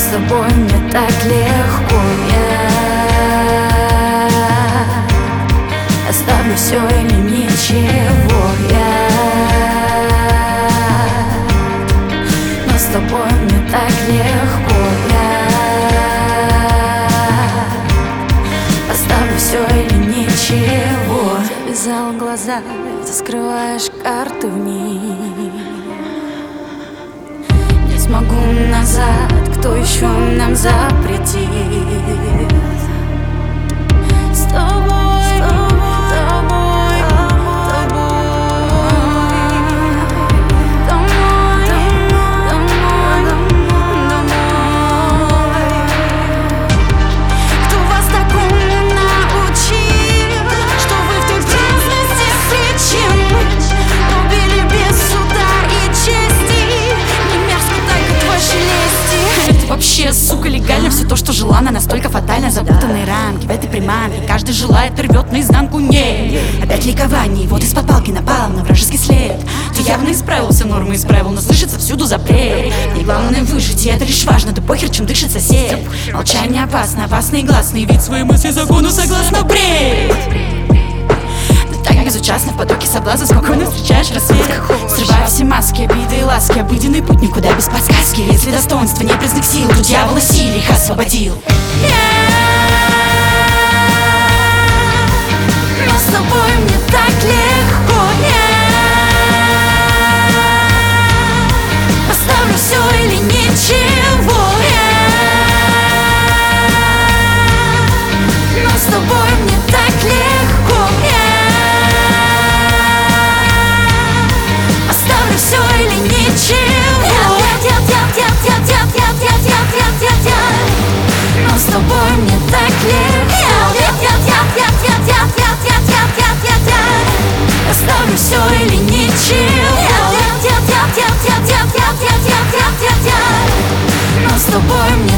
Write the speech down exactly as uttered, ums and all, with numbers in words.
с тобой мне так легко. Я оставлю все или ничего. Я Но с тобой мне так легко. Я оставлю все или ничего. Завязал глаза, ты скрываешь карты в них. Не смогу назад, кто еще нам запретит? С тобой, с тобой, тобой, тобой, домой, домой, домой. Кто вас такому научил, что вы в той преданности сличим? Убили без суда и чести, не мерзко так, как ваши лести. Это вообще, сука, легально все то, что желано, настолько фатально. Запутанные рамки в этой приманке, каждый желает, рвет наизнанку. Не, опять ликование, вот из-под палки напал на вражеский след. Ты явно исправился, нормы исправил, но слышится всюду запрет. И главное выжить, и это лишь важно, да похер, чем дышит сосед. Молчание опасно, опасный гласный вид свои мысли закону согласно бред. Так безучастно в потоке соблазна спокойно встречаешь рассвет. Срывая все маски, обиды и ласки, обыденный путь никуда без подсказки. Если достоинство не признак сил, то дьявол силе их освободил. Но с тобой мне так легко. Я поставлю все или ничего. Я Но с тобой мне так легко. Я оставлю все или ничего. Но с тобой мне так легко. Оставлю все или ничего. Но с тобой мне